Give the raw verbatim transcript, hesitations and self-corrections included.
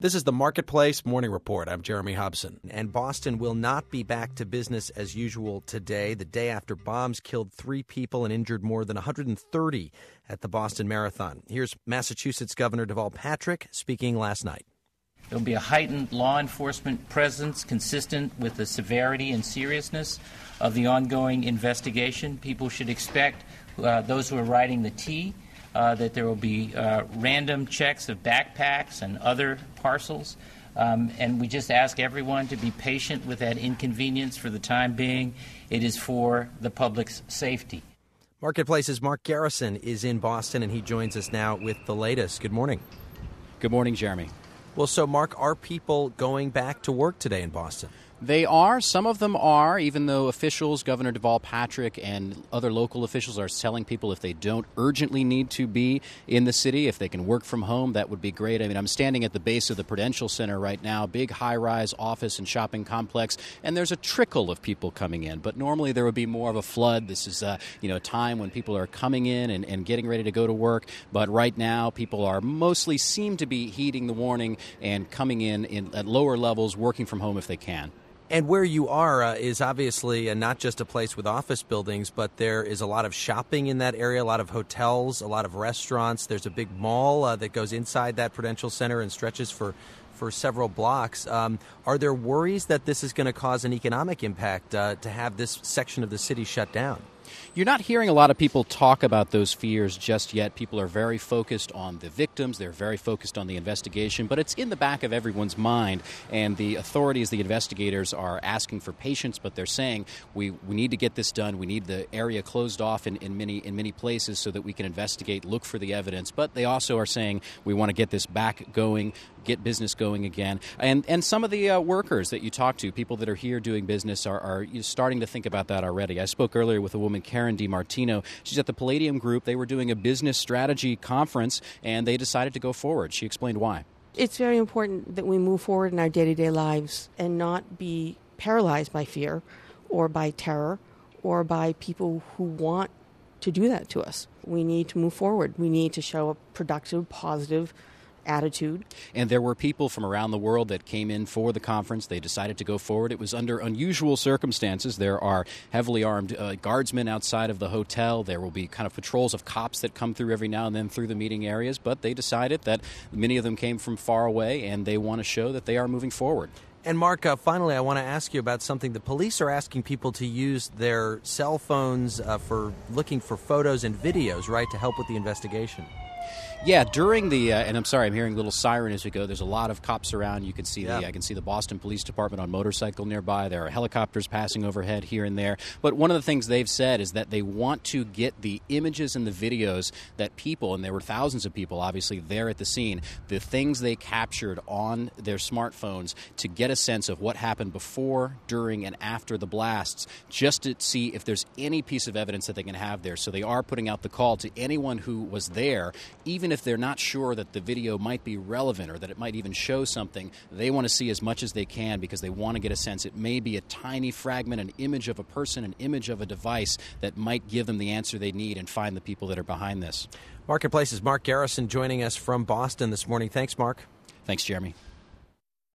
This is the Marketplace Morning Report. I'm Jeremy Hobson. And Boston will not be back to business as usual today, the day after bombs killed three people and injured more than one hundred thirty at the Boston Marathon. Here's Massachusetts Governor Deval Patrick speaking last night. There will be a heightened law enforcement presence consistent with the severity and seriousness of the ongoing investigation. People should expect uh, those who are riding the T Uh, that there will be uh, random checks of backpacks and other parcels. Um, and we just ask everyone to be patient with that inconvenience for the time being. It is for the public's safety. Marketplace's Mark Garrison is in Boston, and he joins us now with the latest. Good morning. Good morning, Jeremy. Well, so, Mark, are people going back to work today in Boston? They are. Some of them are, even though officials, Governor Deval Patrick and other local officials are telling people if they don't urgently need to be in the city, if they can work from home, that would be great. I mean, I'm standing at the base of the Prudential Center right now, big high-rise office and shopping complex, and there's a trickle of people coming in. But normally there would be more of a flood. This is uh, you know, a time when people are coming in and, and getting ready to go to work. But right now, people are mostly seem to be heeding the warning and coming in, in at lower levels, working from home if they can. And where you are uh, is obviously uh, not just a place with office buildings, but there is a lot of shopping in that area, a lot of hotels, a lot of restaurants. There's a big mall uh, that goes inside that Prudential Center and stretches for, for several blocks. Um, are there worries that this is going to cause an economic impact uh, to have this section of the city shut down? You're not hearing a lot of people talk about those fears just yet. People are very focused on the victims. They're very focused on the investigation. But it's in the back of everyone's mind. And the authorities, the investigators, are asking for patience. But they're saying, we, we need to get this done. We need the area closed off in, in, many, in many places so that we can investigate, look for the evidence. But they also are saying we want to get this back going, get business going again. And and some of the uh, workers that you talk to, people that are here doing business, are, are starting to think about that already. I spoke earlier with a woman, Karen DiMartino. She's at the Palladium Group. They were doing a business strategy conference, and they decided to go forward. She explained why. It's very important that we move forward in our day-to-day lives and not be paralyzed by fear or by terror or by people who want to do that to us. We need to move forward. We need to show a productive, positive attitude. And there were people from around the world that came in for the conference. They decided to go forward. It was under unusual circumstances. There are heavily armed uh, guardsmen outside of the hotel. There will be kind of patrols of cops that come through every now and then through the meeting areas. But they decided that many of them came from far away, and they want to show that they are moving forward. And, Mark, uh, finally, I want to ask you about something. The police are asking people to use their cell phones uh, for looking for photos and videos, right, to help with the investigation. Yeah, during the, uh, and I'm sorry, I'm hearing a little siren as we go. There's a lot of cops around. You can see yeah. the, I can see the Boston Police Department on motorcycle nearby. There are helicopters passing overhead here and there. But one of the things they've said is that they want to get the images and the videos that people, and there were thousands of people obviously there at the scene, the things they captured on their smartphones to get a sense of what happened before, during, and after the blasts, just to see if there's any piece of evidence that they can have there. So they are putting out the call to anyone who was there, even if they're not sure that the video might be relevant or that it might even show something. They want to see as much as they can because they want to get a sense. It may be a tiny fragment, an image of a person, an image of a device that might give them the answer they need and find the people that are behind this. Marketplace's Mark Garrison joining us from Boston this morning. Thanks, Mark. Thanks, Jeremy.